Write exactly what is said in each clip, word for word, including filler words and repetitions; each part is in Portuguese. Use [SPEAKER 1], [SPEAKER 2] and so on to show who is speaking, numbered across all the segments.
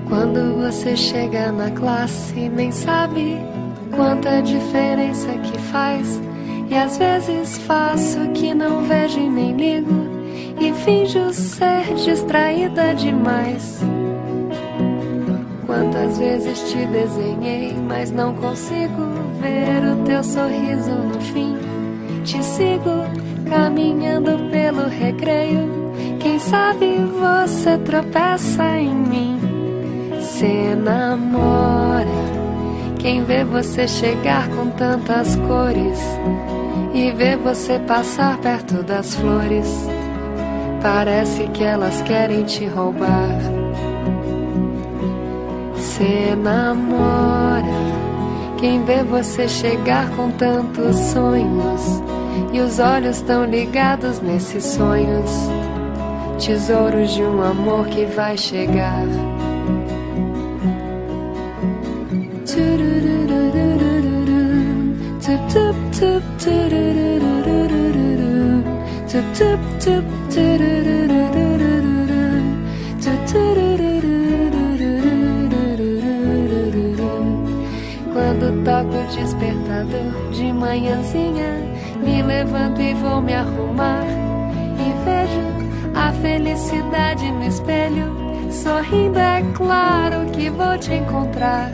[SPEAKER 1] Quando você chega na classe, nem sabe quanta diferença que faz. E às vezes faço que não vejo e nem ligo, e finjo ser distraída demais. Quantas vezes te desenhei, mas não consigo ver o teu sorriso no fim. Te sigo caminhando pelo recreio, quem sabe você tropeça em mim. Cê namora quem vê você chegar com tantas cores e vê você passar perto das flores. Parece que elas querem te roubar. Cê namora quem vê você chegar com tantos sonhos e os olhos tão ligados nesses sonhos, tesouros de um amor que vai chegar. Quando toco o despertador de manhãzinha, me levanto e vou me arrumar e vejo a felicidade no espelho. Sorrindo, é claro que vou te encontrar.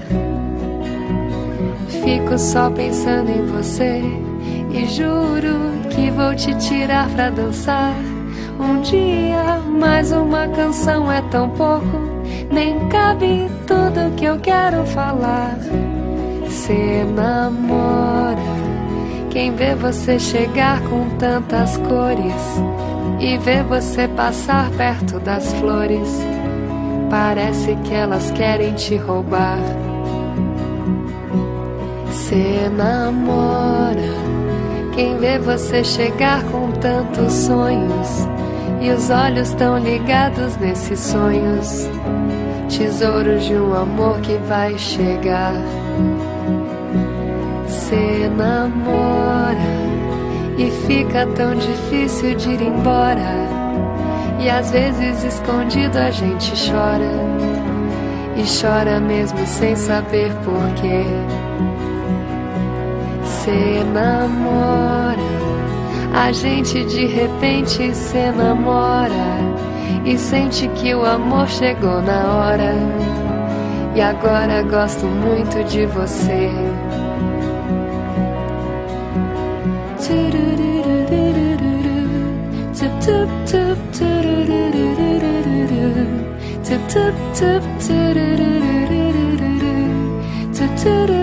[SPEAKER 1] Fico só pensando em você e juro que vou te tirar pra dançar um dia. Mas uma canção é tão pouco, nem cabe tudo que eu quero falar. Cê namora quem vê você chegar com tantas cores e vê você passar perto das flores. Parece que elas querem te roubar. Cê namora quem vê você chegar com tantos sonhos e os olhos tão ligados nesses sonhos, tesouros de um amor que vai chegar. Cê namora e fica tão difícil de ir embora, e às vezes escondido a gente chora, e chora mesmo sem saber porquê. Cê namora, a gente de repente se namora e sente que o amor chegou na hora. E agora gosto muito de você. Tup tup